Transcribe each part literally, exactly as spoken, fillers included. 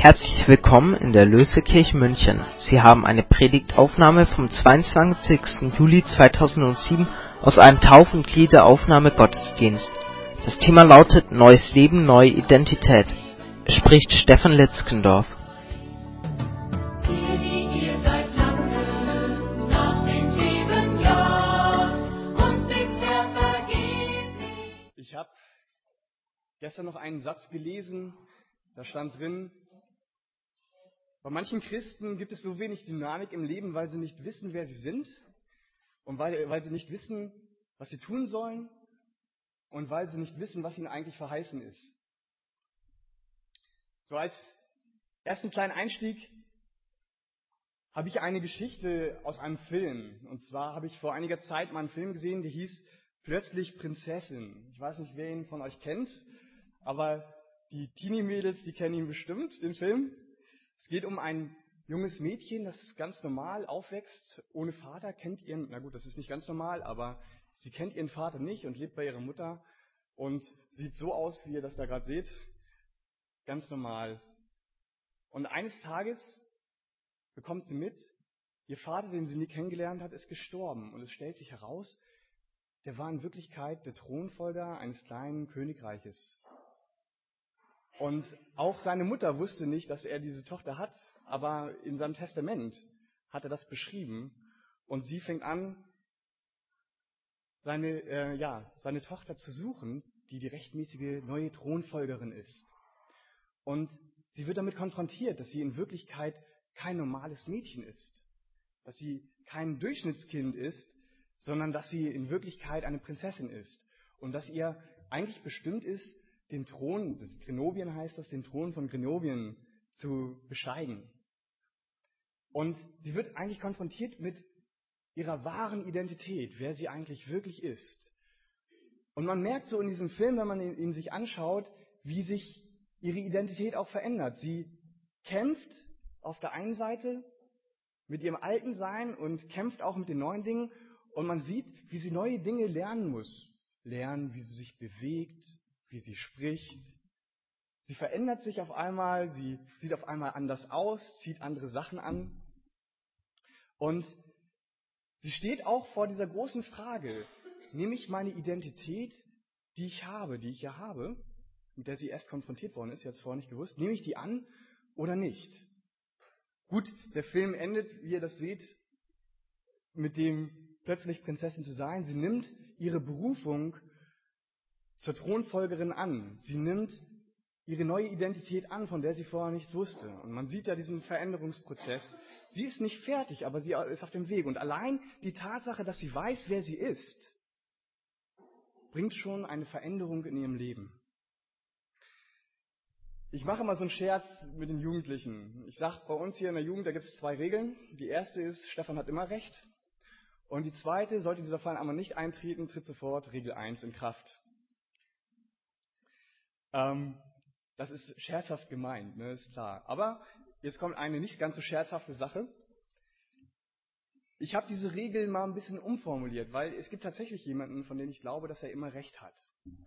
Herzlich willkommen in der Lösekirche München. Sie haben eine Predigtaufnahme vom zweiundzwanzigsten Juli zweitausendsieben aus einem Tauf- und Gliederaufnahme-Gottesdienst. Das Thema lautet Neues Leben, neue Identität. Es spricht Stefan Litzkendorf. Ich habe gestern noch einen Satz gelesen, da stand drin: Bei manchen Christen gibt es so wenig Dynamik im Leben, weil sie nicht wissen, wer sie sind und weil, weil sie nicht wissen, was sie tun sollen und weil sie nicht wissen, was ihnen eigentlich verheißen ist. So als ersten kleinen Einstieg habe ich eine Geschichte aus einem Film. Und zwar habe ich vor einiger Zeit mal einen Film gesehen, der hieß Plötzlich Prinzessin. Ich weiß nicht, wer ihn von euch kennt, aber die Teenie-Mädels, die kennen ihn bestimmt, den Film. Es geht um ein junges Mädchen, das ganz normal aufwächst, ohne Vater, kennt ihren, na gut, das ist nicht ganz normal, aber sie kennt ihren Vater nicht und lebt bei ihrer Mutter und sieht so aus, wie ihr das da gerade seht, ganz normal. Und eines Tages bekommt sie mit, ihr Vater, den sie nie kennengelernt hat, ist gestorben. Und es stellt sich heraus, der war in Wirklichkeit der Thronfolger eines kleinen Königreiches. Und auch seine Mutter wusste nicht, dass er diese Tochter hat, aber in seinem Testament hat er das beschrieben. Und sie fängt an, seine, äh, ja, seine Tochter zu suchen, die die rechtmäßige neue Thronfolgerin ist. Und sie wird damit konfrontiert, dass sie in Wirklichkeit kein normales Mädchen ist, dass sie kein Durchschnittskind ist, sondern dass sie in Wirklichkeit eine Prinzessin ist und dass ihr eigentlich bestimmt ist, den Thron, das Grenobien heißt das, den Thron von Grenobien zu besteigen. Und sie wird eigentlich konfrontiert mit ihrer wahren Identität, wer sie eigentlich wirklich ist. Und man merkt so in diesem Film, wenn man ihn, ihn sich anschaut, wie sich ihre Identität auch verändert. Sie kämpft auf der einen Seite mit ihrem alten Sein und kämpft auch mit den neuen Dingen. Und man sieht, wie sie neue Dinge lernen muss. Lernen, wie sie sich bewegt, wie sie spricht. Sie verändert sich auf einmal, sie sieht auf einmal anders aus, zieht andere Sachen an. Und sie steht auch vor dieser großen Frage: Nehme ich meine Identität, die ich habe, die ich ja habe, mit der sie erst konfrontiert worden ist, sie hat es vorher nicht gewusst, nehme ich die an oder nicht? Gut, der Film endet, wie ihr das seht, mit dem plötzlich Prinzessin zu sein. Sie nimmt ihre Berufung zur Thronfolgerin an. Sie nimmt ihre neue Identität an, von der sie vorher nichts wusste. Und man sieht ja diesen Veränderungsprozess. Sie ist nicht fertig, aber sie ist auf dem Weg. Und allein die Tatsache, dass sie weiß, wer sie ist, bringt schon eine Veränderung in ihrem Leben. Ich mache mal so einen Scherz mit den Jugendlichen. Ich sage, bei uns hier in der Jugend, da gibt es zwei Regeln. Die erste ist, Stefan hat immer recht. Und die zweite, sollte dieser Fall einmal nicht eintreten, tritt sofort Regel eins in Kraft. Ähm, das ist scherzhaft gemeint, ne, ist klar. Aber jetzt kommt eine nicht ganz so scherzhafte Sache. Ich habe diese Regeln mal ein bisschen umformuliert, weil es gibt tatsächlich jemanden, von dem ich glaube, dass er immer recht hat.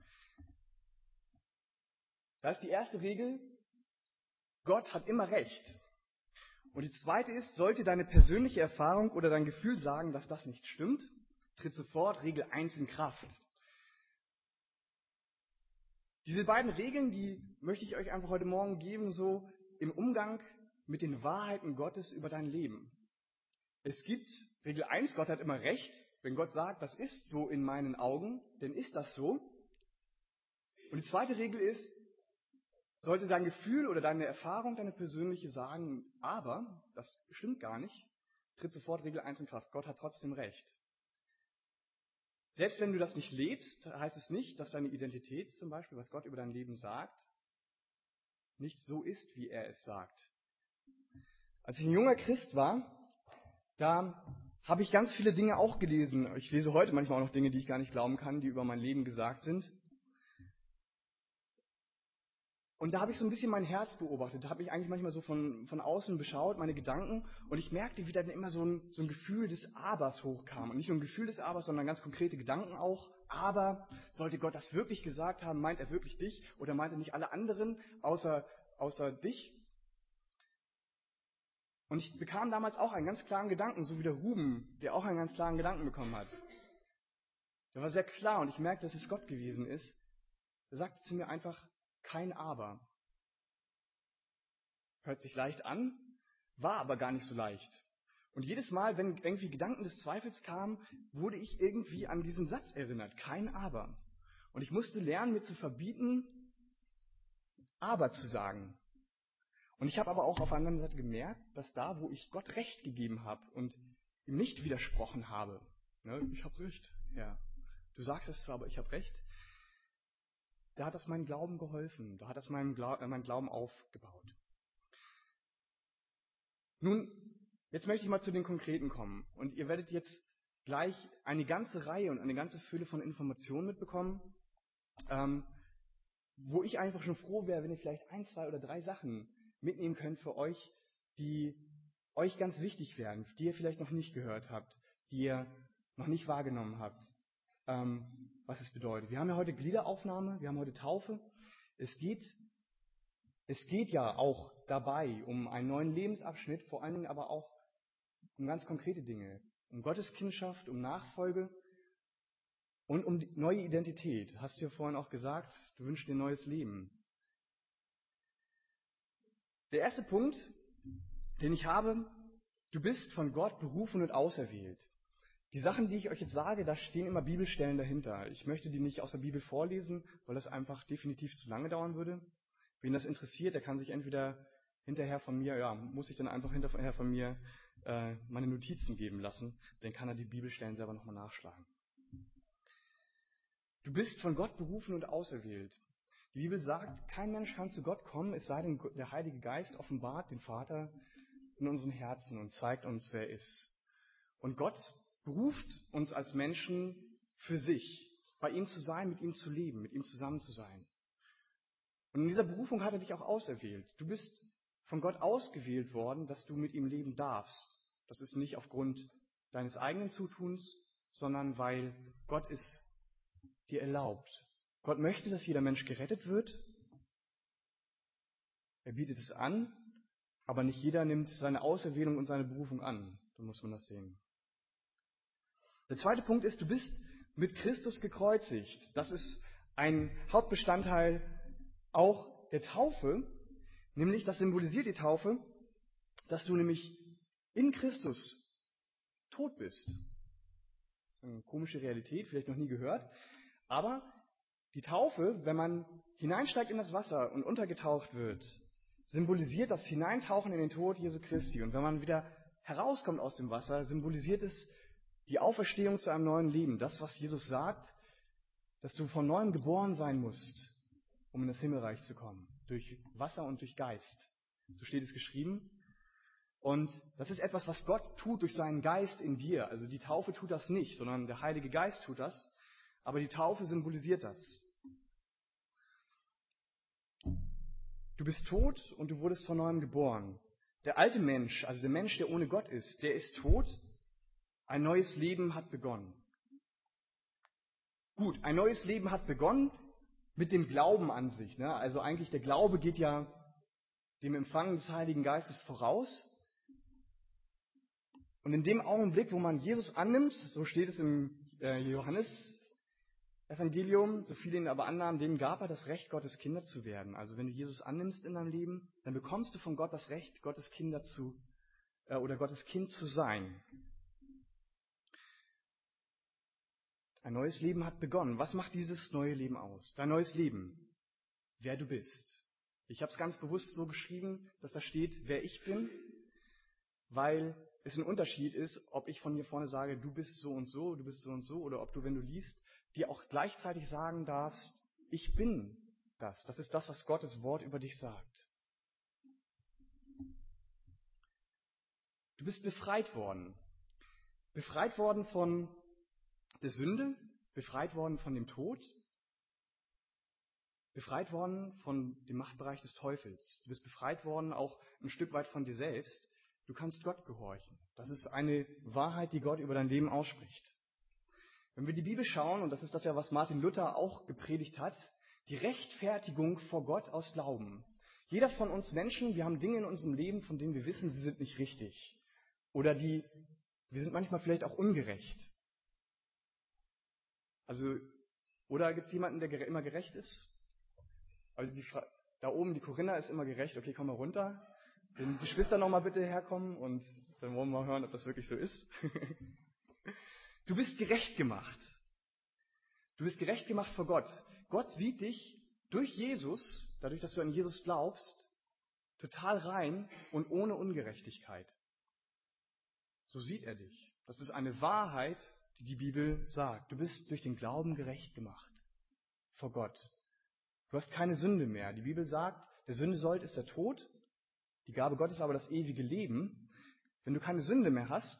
Da ist die erste Regel: Gott hat immer recht. Und die zweite ist, sollte deine persönliche Erfahrung oder dein Gefühl sagen, dass das nicht stimmt, tritt sofort Regel eins in Kraft. Diese beiden Regeln, die möchte ich euch einfach heute Morgen geben, so im Umgang mit den Wahrheiten Gottes über dein Leben. Es gibt Regel eins, Gott hat immer recht. Wenn Gott sagt, das ist so in meinen Augen, dann ist das so. Und die zweite Regel ist, sollte dein Gefühl oder deine Erfahrung, deine persönliche sagen, aber das stimmt gar nicht, tritt sofort Regel eins in Kraft. Gott hat trotzdem recht. Selbst wenn du das nicht lebst, heißt es nicht, dass deine Identität zum Beispiel, was Gott über dein Leben sagt, nicht so ist, wie er es sagt. Als ich ein junger Christ war, da habe ich ganz viele Dinge auch gelesen. Ich lese heute manchmal auch noch Dinge, die ich gar nicht glauben kann, die über mein Leben gesagt sind. Und da habe ich so ein bisschen mein Herz beobachtet. Da habe ich eigentlich manchmal so von, von außen beschaut, meine Gedanken. Und ich merkte, wie dann immer so ein, so ein Gefühl des Abers hochkam. Und nicht nur ein Gefühl des Abers, sondern ganz konkrete Gedanken auch. Aber sollte Gott das wirklich gesagt haben, meint er wirklich dich? Oder meint er nicht alle anderen außer, außer dich? Und ich bekam damals auch einen ganz klaren Gedanken, so wie der Ruben, der auch einen ganz klaren Gedanken bekommen hat. Der war sehr klar und ich merkte, dass es Gott gewesen ist. Er sagte zu mir einfach, kein Aber. Hört sich leicht an, war aber gar nicht so leicht. Und jedes Mal, wenn irgendwie Gedanken des Zweifels kamen, wurde ich irgendwie an diesen Satz erinnert, kein Aber. Und ich musste lernen, mir zu verbieten, Aber zu sagen. Und ich habe aber auch auf der anderen Seite gemerkt, dass da, wo ich Gott Recht gegeben habe und ihm nicht widersprochen habe, ne, ich habe Recht, ja, du sagst es zwar, aber ich habe Recht, da hat das meinem Glauben geholfen, da hat das meinem Glau- äh, meinen Glauben aufgebaut. Nun, jetzt möchte ich mal zu den Konkreten kommen. Und ihr werdet jetzt gleich eine ganze Reihe und eine ganze Fülle von Informationen mitbekommen, ähm, wo ich einfach schon froh wäre, wenn ihr vielleicht ein, zwei oder drei Sachen mitnehmen könnt für euch, die euch ganz wichtig wären, die ihr vielleicht noch nicht gehört habt, die ihr noch nicht wahrgenommen habt, ähm, was es bedeutet. Wir haben ja heute Gliederaufnahme, wir haben heute Taufe. Es geht, es geht ja auch dabei um einen neuen Lebensabschnitt, vor allen Dingen aber auch um ganz konkrete Dinge, um Gotteskindschaft, um Nachfolge und um die neue Identität. Hast du ja vorhin auch gesagt, du wünschst dir ein neues Leben. Der erste Punkt, den ich habe, du bist von Gott berufen und auserwählt. Die Sachen, die ich euch jetzt sage, da stehen immer Bibelstellen dahinter. Ich möchte die nicht aus der Bibel vorlesen, weil das einfach definitiv zu lange dauern würde. Wen das interessiert, der kann sich entweder hinterher von mir, ja, muss ich dann einfach hinterher von mir äh, meine Notizen geben lassen, dann kann er die Bibelstellen selber nochmal nachschlagen. Du bist von Gott berufen und auserwählt. Die Bibel sagt, kein Mensch kann zu Gott kommen, es sei denn, der Heilige Geist offenbart den Vater in unseren Herzen und zeigt uns, wer er ist. Und Gott beruft uns als Menschen für sich, bei ihm zu sein, mit ihm zu leben, mit ihm zusammen zu sein. Und in dieser Berufung hat er dich auch auserwählt. Du bist von Gott ausgewählt worden, dass du mit ihm leben darfst. Das ist nicht aufgrund deines eigenen Zutuns, sondern weil Gott es dir erlaubt. Gott möchte, dass jeder Mensch gerettet wird. Er bietet es an, aber nicht jeder nimmt seine Auserwählung und seine Berufung an. So muss man das sehen. Der zweite Punkt ist, du bist mit Christus gekreuzigt. Das ist ein Hauptbestandteil auch der Taufe, nämlich das symbolisiert die Taufe, dass du nämlich in Christus tot bist. Eine komische Realität, vielleicht noch nie gehört, aber die Taufe, wenn man hineinsteigt in das Wasser und untergetaucht wird, symbolisiert das Hineintauchen in den Tod Jesu Christi. Und wenn man wieder herauskommt aus dem Wasser, symbolisiert es die Auferstehung zu einem neuen Leben. Das, was Jesus sagt, dass du von neuem geboren sein musst, um in das Himmelreich zu kommen. Durch Wasser und durch Geist. So steht es geschrieben. Und das ist etwas, was Gott tut durch seinen Geist in dir. Also die Taufe tut das nicht, sondern der Heilige Geist tut das. Aber die Taufe symbolisiert das. Du bist tot und du wurdest von neuem geboren. Der alte Mensch, also der Mensch, der ohne Gott ist, der ist tot. Ein neues Leben hat begonnen. Gut, ein neues Leben hat begonnen mit dem Glauben an sich. Ne? Also eigentlich der Glaube geht ja dem Empfang des Heiligen Geistes voraus. Und in dem Augenblick, wo man Jesus annimmt, so steht es im äh, Johannes-Evangelium, so viele ihn aber annahmen, denen gab er das Recht, Gottes Kinder zu werden. Also wenn du Jesus annimmst in deinem Leben, dann bekommst du von Gott das Recht, Gottes Kinder zu äh, oder Gottes Kind zu sein. Ein neues Leben hat begonnen. Was macht dieses neue Leben aus? Dein neues Leben. Wer du bist. Ich habe es ganz bewusst so geschrieben, dass da steht, wer ich bin, weil es ein Unterschied ist, ob ich von hier vorne sage, du bist so und so, du bist so und so, oder ob du, wenn du liest, dir auch gleichzeitig sagen darfst, ich bin das. Das ist das, was Gottes Wort über dich sagt. Du bist befreit worden. Befreit worden von der Sünde, befreit worden von dem Tod, befreit worden von dem Machtbereich des Teufels. Du bist befreit worden auch ein Stück weit von dir selbst. Du kannst Gott gehorchen. Das ist eine Wahrheit, die Gott über dein Leben ausspricht. Wenn wir die Bibel schauen, und das ist das ja, was Martin Luther auch gepredigt hat, die Rechtfertigung vor Gott aus Glauben. Jeder von uns Menschen, wir haben Dinge in unserem Leben, von denen wir wissen, sie sind nicht richtig. Oder die, wir sind manchmal vielleicht auch ungerecht. Also, oder gibt es jemanden, der gere- immer gerecht ist? Also die Fra- da oben, die Corinna ist immer gerecht. Okay, komm mal runter. Den Geschwister nochmal bitte herkommen und dann wollen wir mal hören, ob das wirklich so ist. Du bist gerecht gemacht. Du bist gerecht gemacht vor Gott. Gott sieht dich durch Jesus, dadurch, dass du an Jesus glaubst, total rein und ohne Ungerechtigkeit. So sieht er dich. Das ist eine Wahrheit, die die Bibel sagt. Du bist durch den Glauben gerecht gemacht vor Gott. Du hast keine Sünde mehr. Die Bibel sagt, der Sünde sollt ist der Tod, die Gabe Gottes aber das ewige Leben. Wenn du keine Sünde mehr hast,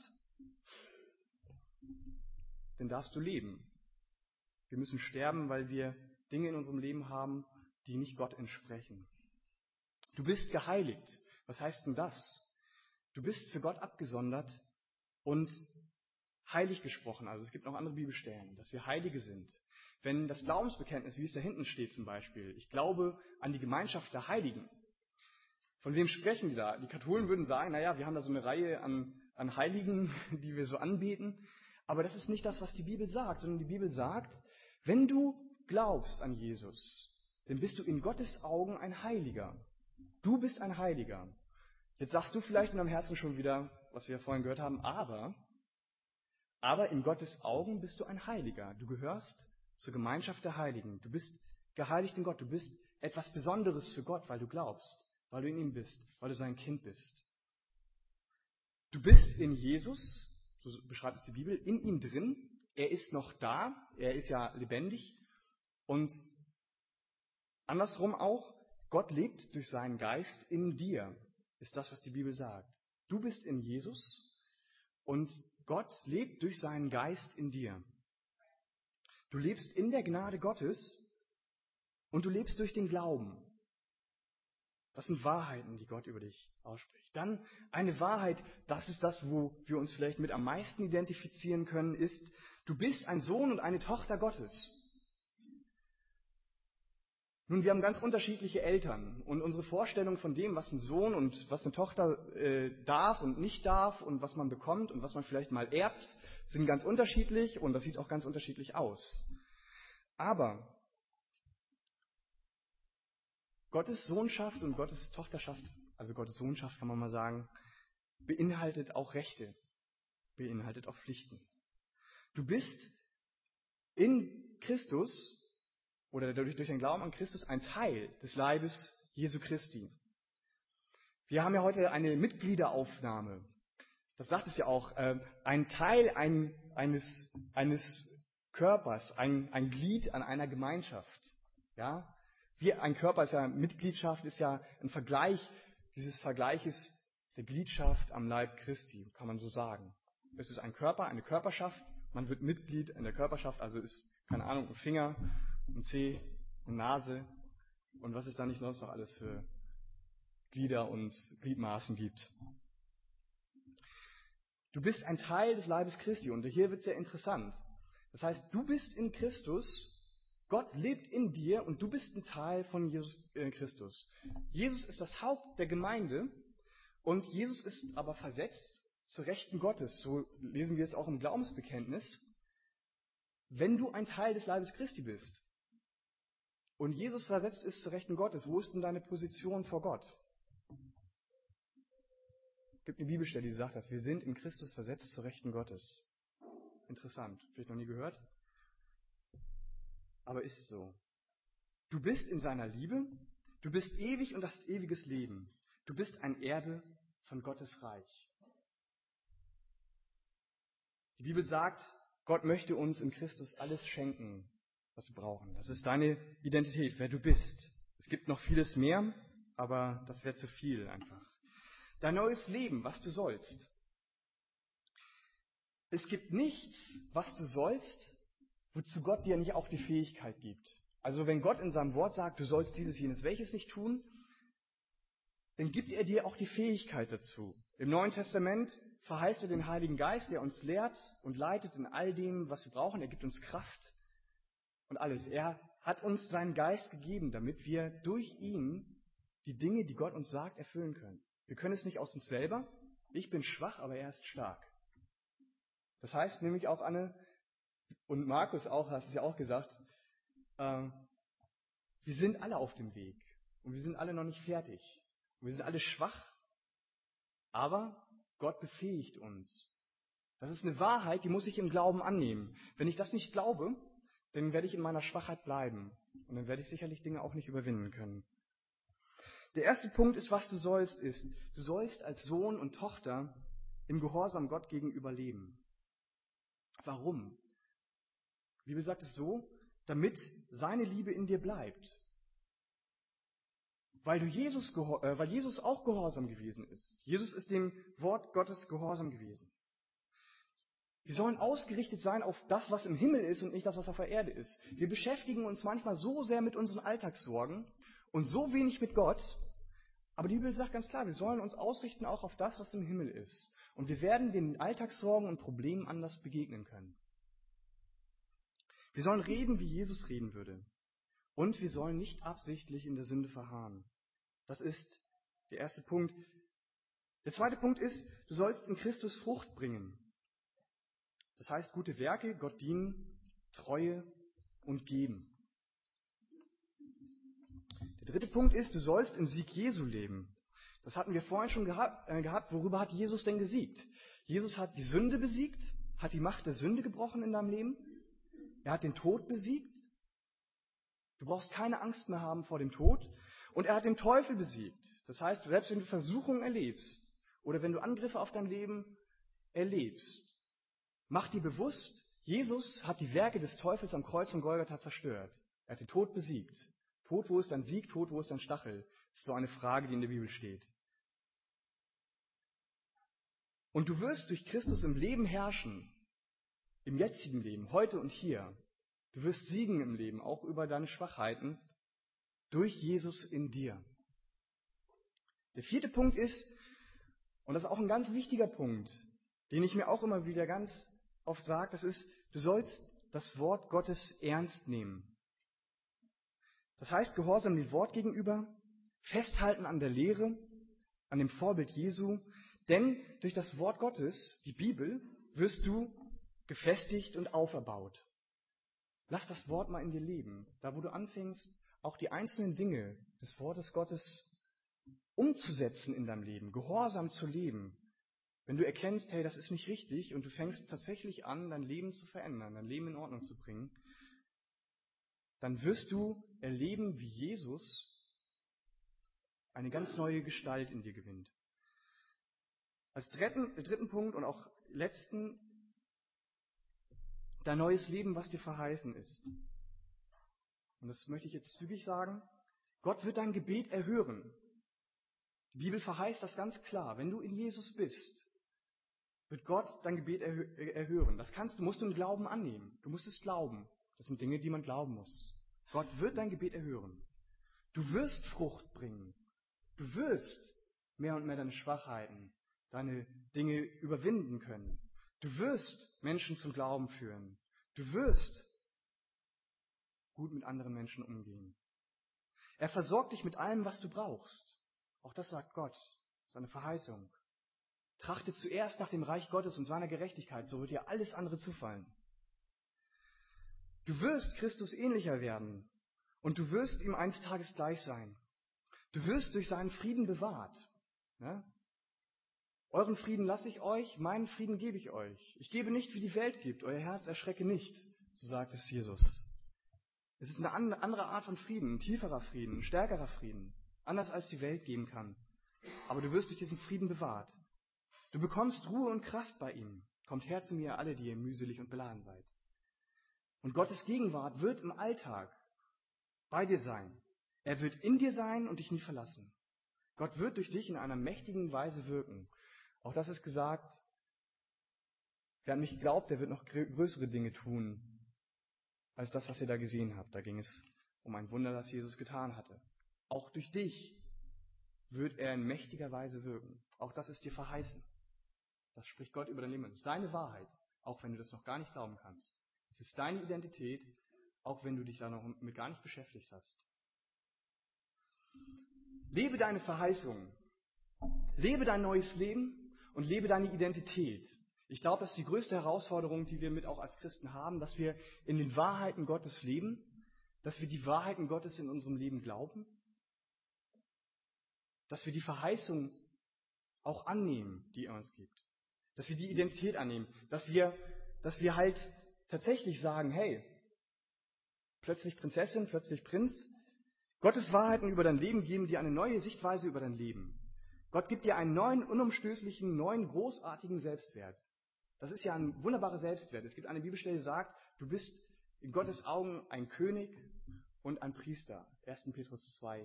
dann darfst du leben. Wir müssen sterben, weil wir Dinge in unserem Leben haben, die nicht Gott entsprechen. Du bist geheiligt. Was heißt denn das? Du bist für Gott abgesondert und heilig gesprochen. Also es gibt noch andere Bibelstellen, dass wir Heilige sind. Wenn das Glaubensbekenntnis, wie es da hinten steht zum Beispiel, ich glaube an die Gemeinschaft der Heiligen. Von wem sprechen die da? Die Katholen würden sagen, naja, wir haben da so eine Reihe an, an Heiligen, die wir so anbeten. Aber das ist nicht das, was die Bibel sagt, sondern die Bibel sagt, wenn du glaubst an Jesus, dann bist du in Gottes Augen ein Heiliger. Du bist ein Heiliger. Jetzt sagst du vielleicht in deinem Herzen schon wieder, was wir ja vorhin gehört haben, aber, aber in Gottes Augen bist du ein Heiliger. Du gehörst zur Gemeinschaft der Heiligen. Du bist geheiligt in Gott. Du bist etwas Besonderes für Gott, weil du glaubst, weil du in ihm bist, weil du sein Kind bist. Du bist in Jesus, so beschreibt es die Bibel, in ihm drin. Er ist noch da, er ist ja lebendig. Und andersrum auch, Gott lebt durch seinen Geist in dir, ist das, was die Bibel sagt. Du bist in Jesus und Gott lebt durch seinen Geist in dir. Du lebst in der Gnade Gottes und du lebst durch den Glauben. Das sind Wahrheiten, die Gott über dich ausspricht. Dann eine Wahrheit, das ist das, wo wir uns vielleicht mit am meisten identifizieren können, ist, du bist ein Sohn und eine Tochter Gottes. Nun, wir haben ganz unterschiedliche Eltern und unsere Vorstellung von dem, was ein Sohn und was eine Tochter äh, darf und nicht darf und was man bekommt und was man vielleicht mal erbt, sind ganz unterschiedlich und das sieht auch ganz unterschiedlich aus. Aber Gottes Sohnschaft und Gottes Tochterschaft, also Gottes Sohnschaft kann man mal sagen, beinhaltet auch Rechte, beinhaltet auch Pflichten. Du bist in Christus oder dadurch durch den Glauben an Christus ein Teil des Leibes Jesu Christi. Wir haben ja heute eine Mitgliederaufnahme. Das sagt es ja auch, äh, ein Teil ein, eines, eines Körpers, ein, ein Glied an einer Gemeinschaft. Ja? Wir, ein Körper ist ja, Mitgliedschaft ist ja ein Vergleich, dieses Vergleiches der Gliedschaft am Leib Christi, kann man so sagen. Es ist ein Körper, eine Körperschaft, man wird Mitglied in der Körperschaft, also ist, keine Ahnung, ein Finger, ein Zeh, eine Nase und was es da nicht sonst noch alles für Glieder und Gliedmaßen gibt. Du bist ein Teil des Leibes Christi und hier wird es sehr interessant. Das heißt, du bist in Christus, Gott lebt in dir und du bist ein Teil von Jesus äh, Christus. Jesus ist das Haupt der Gemeinde und Jesus ist aber versetzt zur Rechten Gottes. So lesen wir es auch im Glaubensbekenntnis. Wenn du ein Teil des Leibes Christi bist und Jesus versetzt ist zur Rechten Gottes, wo ist denn deine Position vor Gott? Es gibt eine Bibelstelle, die sagt das. Wir sind in Christus versetzt zur Rechten Gottes. Interessant. Vielleicht noch nie gehört? Aber ist so. Du bist in seiner Liebe, du bist ewig und hast ewiges Leben. Du bist ein Erbe von Gottes Reich. Die Bibel sagt, Gott möchte uns in Christus alles schenken, was wir brauchen. Das ist deine Identität, wer du bist. Es gibt noch vieles mehr, aber das wäre zu viel einfach. Dein neues Leben, was du sollst. Es gibt nichts, was du sollst, wozu Gott dir nicht auch die Fähigkeit gibt. Also wenn Gott in seinem Wort sagt, du sollst dieses, jenes, welches nicht tun, dann gibt er dir auch die Fähigkeit dazu. Im Neuen Testament verheißt er den Heiligen Geist, der uns lehrt und leitet in all dem, was wir brauchen. Er gibt uns Kraft und alles. Er hat uns seinen Geist gegeben, damit wir durch ihn die Dinge, die Gott uns sagt, erfüllen können. Wir können es nicht aus uns selber. Ich bin schwach, aber er ist stark. Das heißt nämlich auch, Anne und Markus auch, hast es ja auch gesagt, äh, wir sind alle auf dem Weg und wir sind alle noch nicht fertig. Und wir sind alle schwach, aber Gott befähigt uns. Das ist eine Wahrheit, die muss ich im Glauben annehmen. Wenn ich das nicht glaube, dann werde ich in meiner Schwachheit bleiben und dann werde ich sicherlich Dinge auch nicht überwinden können. Der erste Punkt ist, was du sollst, ist, du sollst als Sohn und Tochter im Gehorsam Gott gegenüber leben. Warum? Die Bibel sagt es so, damit seine Liebe in dir bleibt. Weil, du Jesus, äh, weil Jesus auch gehorsam gewesen ist. Jesus ist dem Wort Gottes gehorsam gewesen. Wir sollen ausgerichtet sein auf das, was im Himmel ist und nicht das, was auf der Erde ist. Wir beschäftigen uns manchmal so sehr mit unseren Alltagssorgen und so wenig mit Gott, aber die Bibel sagt ganz klar, wir sollen uns ausrichten auch auf das, was im Himmel ist. Und wir werden den Alltagssorgen und Problemen anders begegnen können. Wir sollen reden, wie Jesus reden würde. Und wir sollen nicht absichtlich in der Sünde verharren. Das ist der erste Punkt. Der zweite Punkt ist, du sollst in Christus Frucht bringen. Das heißt, gute Werke, Gott dienen, Treue und geben. Der dritte Punkt ist, du sollst im Sieg Jesu leben. Das hatten wir vorhin schon gehabt, äh, gehabt. Worüber hat Jesus denn gesiegt? Jesus hat die Sünde besiegt, hat die Macht der Sünde gebrochen in deinem Leben. Er hat den Tod besiegt. Du brauchst keine Angst mehr haben vor dem Tod. Und er hat den Teufel besiegt. Das heißt, selbst wenn du Versuchungen erlebst oder wenn du Angriffe auf dein Leben erlebst, mach dir bewusst, Jesus hat die Werke des Teufels am Kreuz von Golgatha zerstört. Er hat den Tod besiegt. Tod, wo ist dein Sieg? Tod, wo ist dein Stachel? Das ist so eine Frage, die in der Bibel steht. Und du wirst durch Christus im Leben herrschen, im jetzigen Leben, heute und hier. Du wirst siegen im Leben, auch über deine Schwachheiten, durch Jesus in dir. Der vierte Punkt ist, und das ist auch ein ganz wichtiger Punkt, den ich mir auch immer wieder ganz oft sage, das ist, du sollst das Wort Gottes ernst nehmen. Das heißt, Gehorsam dem Wort gegenüber, festhalten an der Lehre, an dem Vorbild Jesu, denn durch das Wort Gottes, die Bibel, wirst du gefestigt und auferbaut. Lass das Wort mal in dir leben, da wo du anfängst, auch die einzelnen Dinge des Wortes Gottes umzusetzen in deinem Leben, gehorsam zu leben. Wenn du erkennst, hey, das ist nicht richtig und du fängst tatsächlich an, dein Leben zu verändern, dein Leben in Ordnung zu bringen, dann wirst du erleben, wie Jesus eine ganz neue Gestalt in dir gewinnt. Als dritten, dritten Punkt und auch letzten, dein neues Leben, was dir verheißen ist. Und das möchte ich jetzt zügig sagen. Gott wird dein Gebet erhören. Die Bibel verheißt das ganz klar. Wenn du in Jesus bist, wird Gott dein Gebet erhö- erhören. Das kannst du, musst du im Glauben annehmen. Du musst es glauben. Das sind Dinge, die man glauben muss. Gott wird dein Gebet erhören. Du wirst Frucht bringen. Du wirst mehr und mehr deine Schwachheiten, deine Dinge überwinden können. Du wirst Menschen zum Glauben führen. Du wirst gut mit anderen Menschen umgehen. Er versorgt dich mit allem, was du brauchst. Auch das sagt Gott. Das ist eine Verheißung. Trachte zuerst nach dem Reich Gottes und seiner Gerechtigkeit, so wird dir alles andere zufallen. Du wirst Christus ähnlicher werden und du wirst ihm eines Tages gleich sein. Du wirst durch seinen Frieden bewahrt. Ja? Euren Frieden lasse ich euch, meinen Frieden gebe ich euch. Ich gebe nicht, wie die Welt gibt, euer Herz erschrecke nicht, so sagt es Jesus. Es ist eine andere Art von Frieden, ein tieferer Frieden, ein stärkerer Frieden, anders als die Welt geben kann. Aber du wirst durch diesen Frieden bewahrt. Du bekommst Ruhe und Kraft bei ihm. Kommt her zu mir, alle, die ihr mühselig und beladen seid. Und Gottes Gegenwart wird im Alltag bei dir sein. Er wird in dir sein und dich nie verlassen. Gott wird durch dich in einer mächtigen Weise wirken. Auch das ist gesagt, wer an mich glaubt, der wird noch größere Dinge tun, als das, was ihr da gesehen habt. Da ging es um ein Wunder, das Jesus getan hatte. Auch durch dich wird er in mächtiger Weise wirken. Auch das ist dir verheißen. Das spricht Gott über dein Leben. Das ist seine Wahrheit, auch wenn du das noch gar nicht glauben kannst. Es ist deine Identität, auch wenn du dich da noch mit gar nicht beschäftigt hast. Lebe deine Verheißungen. Lebe dein neues Leben und lebe deine Identität. Ich glaube, das ist die größte Herausforderung, die wir mit auch als Christen haben, dass wir in den Wahrheiten Gottes leben, dass wir die Wahrheiten Gottes in unserem Leben glauben, dass wir die Verheißung auch annehmen, die er uns gibt, dass wir die Identität annehmen, dass wir, dass wir halt tatsächlich sagen, hey, plötzlich Prinzessin, plötzlich Prinz, Gottes Wahrheiten über dein Leben geben dir eine neue Sichtweise über dein Leben. Gott gibt dir einen neuen, unumstößlichen, neuen, großartigen Selbstwert. Das ist ja ein wunderbarer Selbstwert. Es gibt eine Bibelstelle, die sagt, du bist in Gottes Augen ein König und ein Priester. erster Petrus zwei.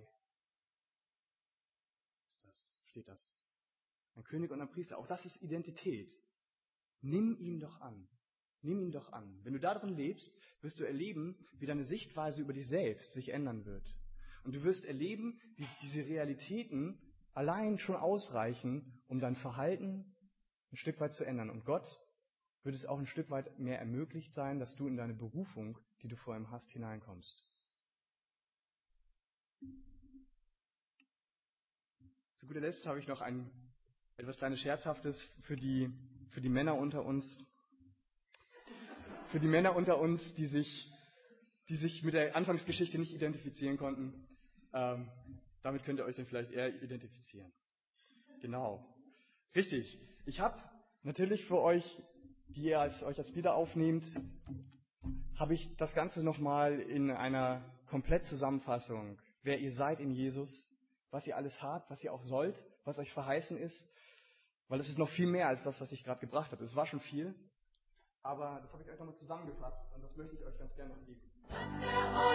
Ist das, steht das. Ein König und ein Priester. Auch das ist Identität. Nimm ihn doch an. Nimm ihn doch an. Wenn du darin lebst, wirst du erleben, wie deine Sichtweise über dich selbst sich ändern wird. Und du wirst erleben, wie diese Realitäten allein schon ausreichen, um dein Verhalten ein Stück weit zu ändern. Und Gott wird es auch ein Stück weit mehr ermöglicht sein, dass du in deine Berufung, die du vor ihm hast, hineinkommst. Zu guter Letzt habe ich noch ein etwas kleines Scherzhaftes für die, für die Männer unter uns. Für die Männer unter uns, die sich, die sich mit der Anfangsgeschichte nicht identifizieren konnten. Ähm, damit könnt ihr euch dann vielleicht eher identifizieren. Genau. Richtig. Ich habe natürlich für euch, die ihr als, euch als Lieder aufnehmt, habe ich das Ganze nochmal in einer Komplettzusammenfassung. Wer ihr seid in Jesus, was ihr alles habt, was ihr auch sollt, was euch verheißen ist. Weil es ist noch viel mehr als das, was ich gerade gebracht habe. Es war schon viel. Aber das habe ich euch nochmal zusammengefasst und das möchte ich euch ganz gerne noch geben.